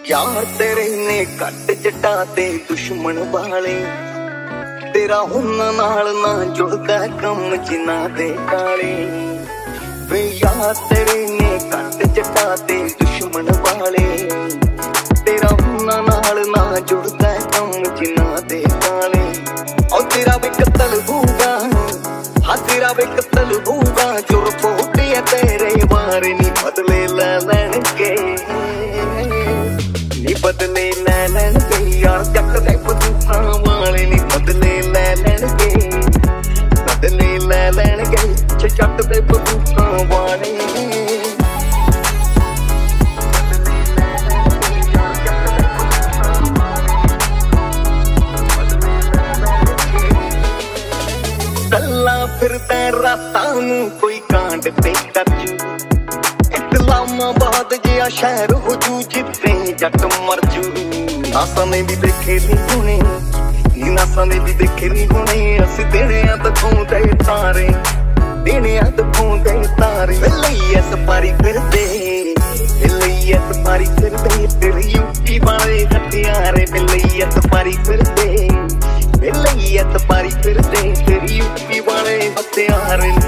यार तेरे ने कट जटा ते दुश्मन वाले तेरा उन्हां नाल ना जुड़दा कम जिन्ना दे काले वे यार तेरे ने कट जटा ते दुश्मन वाले तेरा उन्हां नाल ना जुड़दा कम जिन्ना दे काले और तेरा भी कत्ल होगा हाँ तेरा भी कत्ल होगा जो रिपोर्ट है तेरे बारे नी बदले ले लैण के नी बदले ले लैण के यार जट दे बंदूकां वाले नी बदले ले लैण के बदले ले लैण के जट दे बंदूकां वाले तल्ला फिरदा रातां नूं कोई कांड ते करजू इस्लामाबाद जिहा शहर हो जू जिथे जट मरजू नासा ने भी देखे नी हुणे नासा ने भी देखे नी हुणे असीं देणियां दिखाउंदे तारे देणियां दिखाउंदे तारे लईए सफारी फिरदे लईए सफारी फिरदे तेरे यूपी वाले हथियारे लईए सफारी फिरदे लईए सफारी फिरदे तेरी यूपी वाले हथियारे